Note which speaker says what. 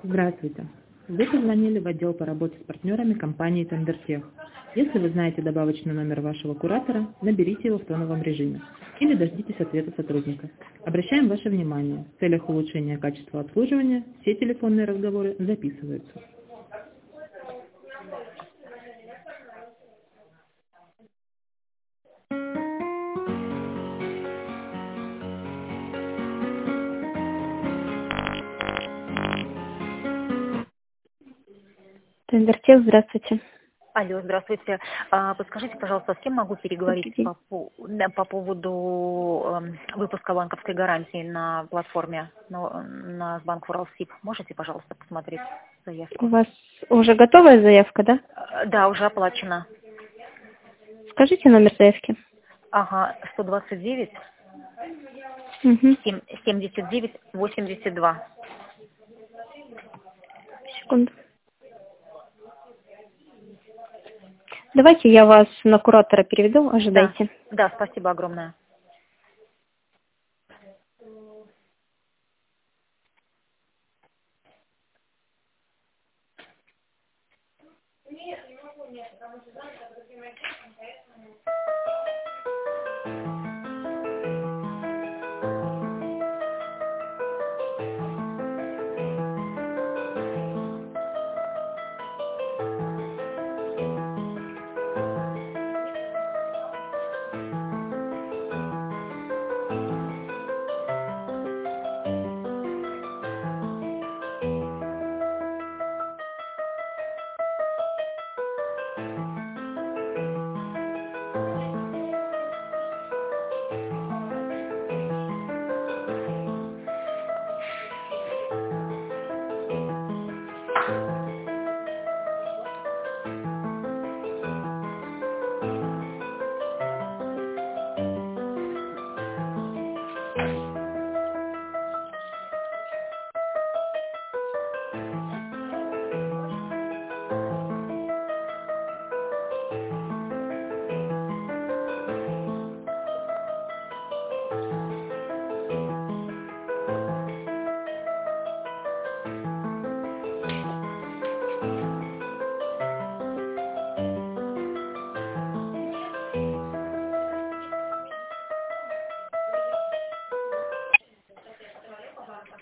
Speaker 1: Здравствуйте. Вы позвонили в отдел по работе с партнерами компании Тендертех. Если вы знаете добавочный номер вашего куратора, наберите его в тоновом режиме или дождитесь ответа сотрудника. Обращаем ваше внимание, в целях улучшения качества обслуживания все телефонные разговоры записываются.
Speaker 2: Тендертех, здравствуйте.
Speaker 3: Алло, здравствуйте. Подскажите, пожалуйста, с кем могу переговорить
Speaker 2: Добрый день.
Speaker 3: по поводу выпуска банковской гарантии на платформе на Банк Уралсиб? Можете, пожалуйста, посмотреть
Speaker 2: У
Speaker 3: заявку?
Speaker 2: вас уже готовая заявка, да?
Speaker 3: Да, уже оплачено.
Speaker 2: Скажите номер заявки.
Speaker 3: Ага, 129
Speaker 2: Угу.
Speaker 3: 79 82.
Speaker 2: Секунду. Давайте я вас на куратора переведу, ожидайте.
Speaker 3: Да, спасибо огромное.